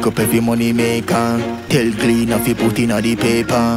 Pick up every money maker. Tell clean if you put in the paper.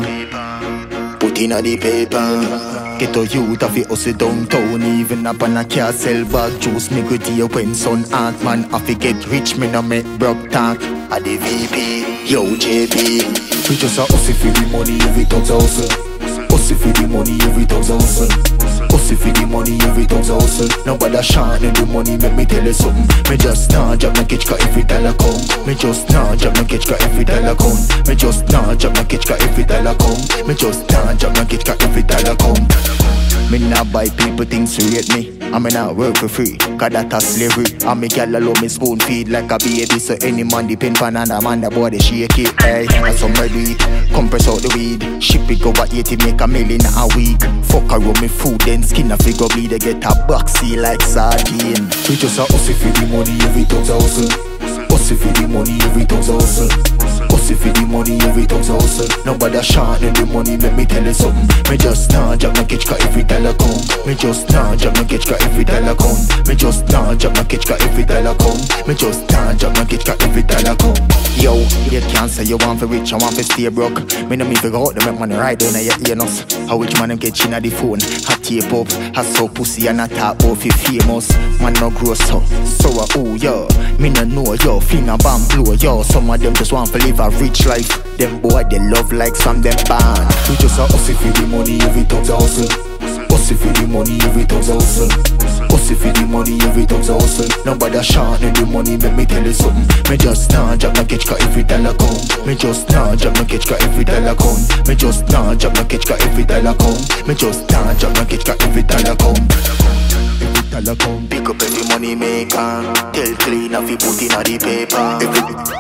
Put in the paper. Get a youth of it hustle downtown. Even up on a car sell bag juice. Me good here when son art man. If you get rich, me no make broke talk. A the VP, yo JP. We just a hustle for the money every dog's hustle. Hustle for the money every dog's hustle. Hustle for the money every dog's hustle. Nobody shine the money, make me tell you something. Me just nah drop my catch, 'cause every dollar come. Me just nah drop my catch, 'cause every dollar come. Me just nah drop my catch, 'cause every dollar come. Me just nah drop my catch, 'cause every dollar come. Me not buy people things to rate me. I me not work for free, 'cause that a slavery. And me gal allow me spoon feed like a baby. So any man depend on another man, the body shake it. Hey, and some do it, compress out the weed. Ship it over 80, make a million a week. Fuck around me food, then skin a figure bleed. They get a boxy like sardine. We just a hustle for the money, every dog's hustle. Hustle for the money, every dog's hustle. Hustle for the money, every dog's hustle. Nobody shine the money, make me tell you something. Me just nah drop my catch, 'cause every dollar come. Me just nah drop my catch, 'cause every dollar come. Me just nah drop my catch, 'cause every dollar come. Me just nah drop my catch, 'cause every dollar come. Yo, you can't say you want for rich, I want for stay broke. Me no me figure out to make money right down your anus. How rich man them get in the phone, hot tape up, hot so pussy and a talk about fi famous. Man no grow so ooh yo. Me no know yo, fling a bomb blow yo. Some of them just want to live a rich life. Them boy they love like some them band. We just a hustle for the money, every dog's hustle. Hustle for the money, every dog's hustle. Hustle for the money, every dog's hustle. Nobody shine the money, make me tell you something. Me just nah drop my catch, 'cause every dollar come. Me just nah drop my catch, 'cause every dollar come. Me just nah drop my catch, 'cause every dollar come. Me just nah drop my catch, 'cause every dollar come. Every dollar come. Pick up every money maker. Tell clean if you put in the paper. Every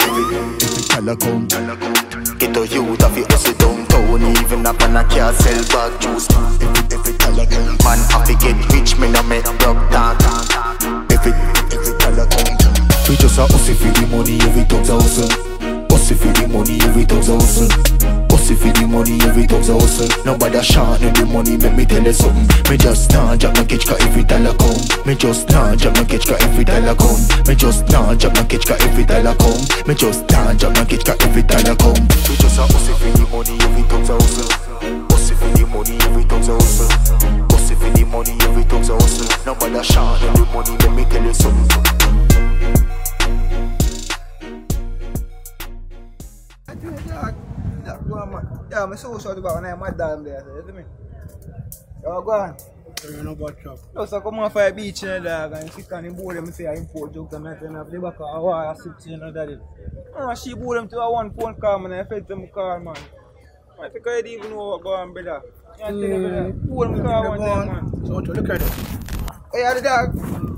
dollar come. Get a youth of it hustle downtown. Even up on a car sell bag juice. Every dollar come. Man have to get rich, me no make broke talk. Every dollar come. We just a hustle for the money, every dog's hustle. Hustle for the money, every dog's hustle. Hustle for the money, every dog's hustle. Nobody shine the money, make me tell you something. Me just nah drop my catch, 'cause every dollar come. Me just nah drop my catch, 'cause every dollar come. Me just nah drop my catch, 'cause every dollar come. Me just nah drop my catch, 'cause every dollar come. We just a hustle for the money, every dog's hustle. Hustle for the money, every dog's hustle. Hustle for the money, every dog's hustle. Nobody shine the money, make me tell you something. Yeah, I'm so sorry about when I'm mad down there, you see me? Yo, go on. You know about trap. No, so come on for a beach, you know, dog, and sit on the board, them say I import jokes and I turn up the back of a wall, I sit, you know, daddy. Oh, she board them to a one phone call, and I fed them call, man. I think I didn't even know what going on, brother. You tell me, brother. Board them call one time, man. So, look at it. Oh, yeah, the dog.